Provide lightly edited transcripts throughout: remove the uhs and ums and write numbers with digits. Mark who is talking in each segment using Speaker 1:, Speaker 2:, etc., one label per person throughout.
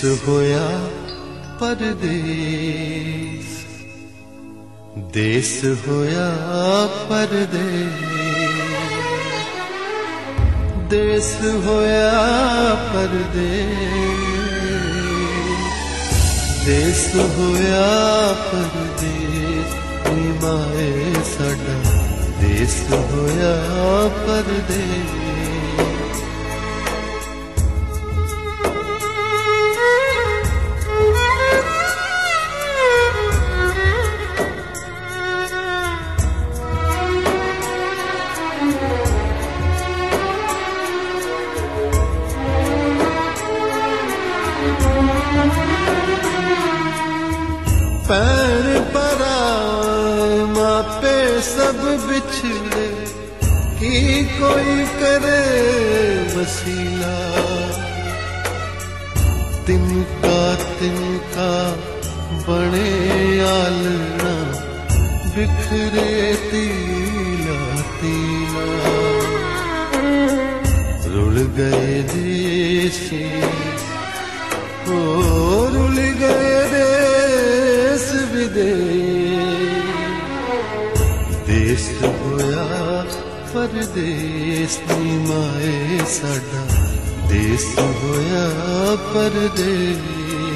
Speaker 1: होया परदेस, देश होया परदेस, देश होया परदेस, देश होया परदेस, माए साडा देश होया परदेस। पैर परा मापे सब बिछड़े, की कोई करे वसीला, तिनका बने आलना, बिखरे तीला तीला, रुल गए देसी ओ रुल गए देश विदेश, देश होया परदेस, माए साडा देश होया परदेस।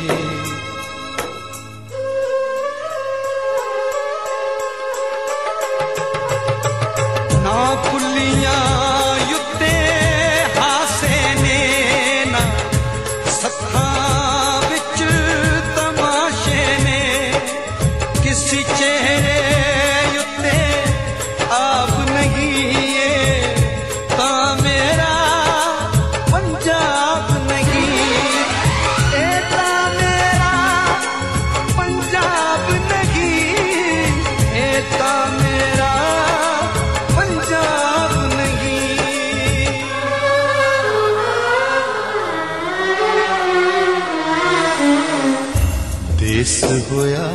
Speaker 2: ना फुलियां युते हासे ने, ना सखा विच तमाशे ने, किसी चेहरे युते आप नहीं है, ता मेरा पंजाब नहीं, एता मेरा पंजाब नहीं, एता मेरा पंजाब नहीं।
Speaker 1: देश होया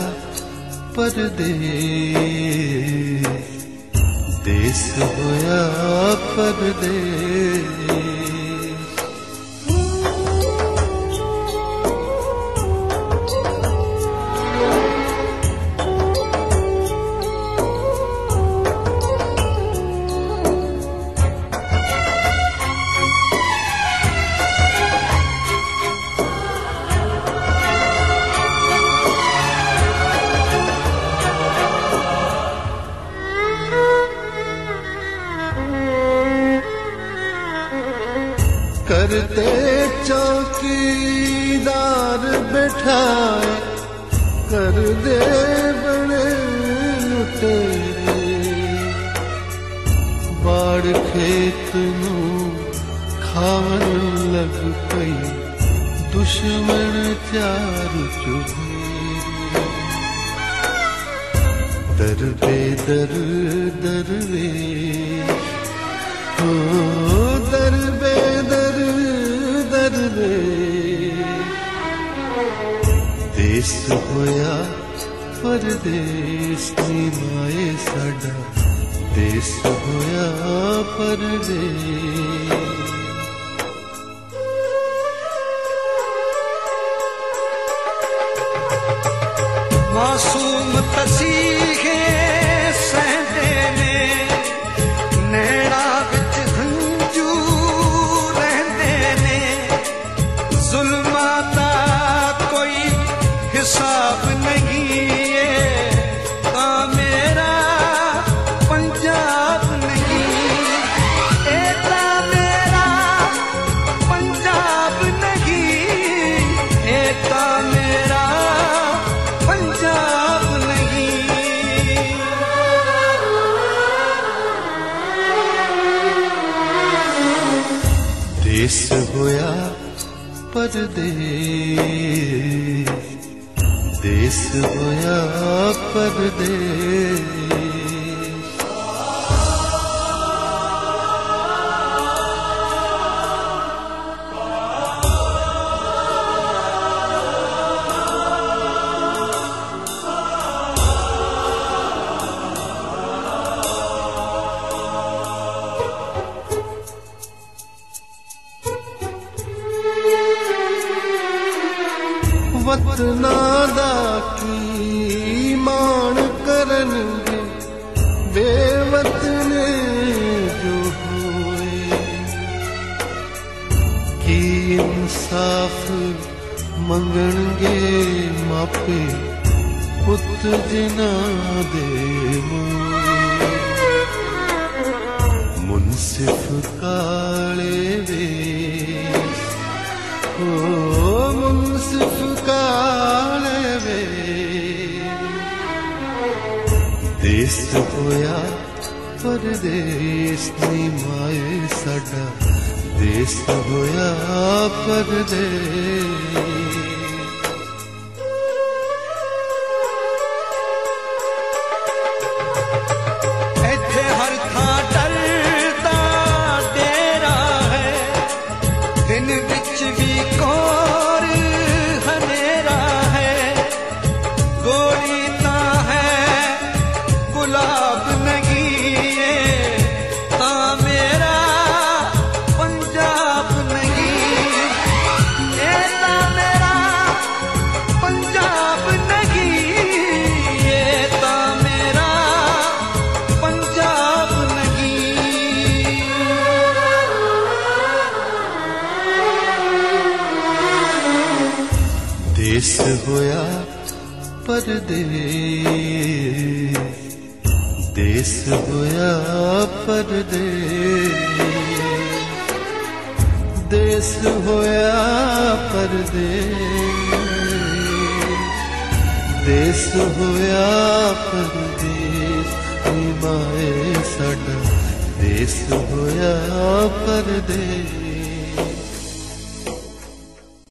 Speaker 1: परदेस, देश होया परदेस। करते चौकीदार बैठाए, कर दे बड़े लुटेरे, बाड़ खेत नू खावन लग पई, दुश्मन चार चुफेरे, दर बेदर दरवेश हो, दर बेदर दरवेश, देश होया परदेस, माए साडा देश होया परदेस।
Speaker 2: मासूम तसीहे सहते ने, नैना विच हंजू रहंदे ने, जुल्मां दा कोई हिसाब नहीं है, ता मेरा पंजाब नहीं, एता मेरा पंजाब नहीं, एता मेरा पंजाब नहीं।
Speaker 1: देश होया परदेस, देश होया परदेस। ਵਤਨਾਂ ਦਾ ਕੀ ਮਾਣ ਕਰਨਗੇ ਬੇਵਤਨ ਜੋ ਹੋਏ। ਕੀ ਇਨਸਾਫ ਮੰਗਣਗੇ ਮਾਪੇ ਪੁੱਤ ਜਿਨ੍ਹਾਂ ਦੇ ਮੂਹਰੇ। ਮੁਨਸਿਫ ਕਾਲੇ ਵੇਸ ओ मुनसिफ काले वे देस होया परदेस नी माए साडा देस होया परदेस।
Speaker 2: ਇੱਥੇ ਹਰ ਥਾਂ ਡਰਦਾ ਡੇਰਾ ਹੈ, ਦਿਨ ਵਿੱਚ ਵੀ ਕੋਰ ਹਨੇਰਾ ਹੈ। ਗੋਲੀ ਤਾਂ ਹੈ ਗੁਲਾਬ ਨਹੀਂ ਏ ਤਾਂ ਮੇਰਾ ਪੰਜਾਬ ਨਹੀਂ। ਇਹ ਤਾਂ ਮੇਰਾ ਪੰਜਾਬ ਨਹੀਂ, ਇਹ ਤਾਂ ਮੇਰਾ ਪੰਜਾਬ ਨਹੀਂ।
Speaker 1: देस होया परदेस देस होया परदेस देस होया परदेस देस होया परदेस नी माए साडा देस होया परदेस।